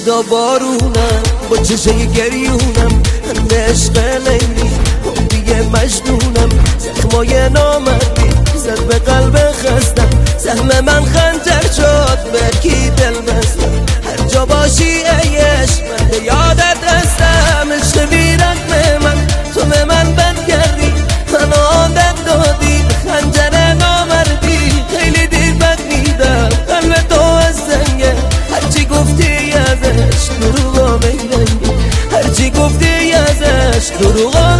صدا بارونم با چشای گریونم هنده عشق لیلی دیگه مجنونم زخمای نامردی زد به قلب خستم سهم من خنجر شد به کی دل بستم هر جا باشی ای عشق من به یادت هستم عشق بی رحم من تو به من بد کردی من عادت دادی به خنجر نامردی خیلی دیر بد میدم قلب تو از سنگه هرچی گفتی ازش دروغا میلنگه هرچی گفتی ازش دروغا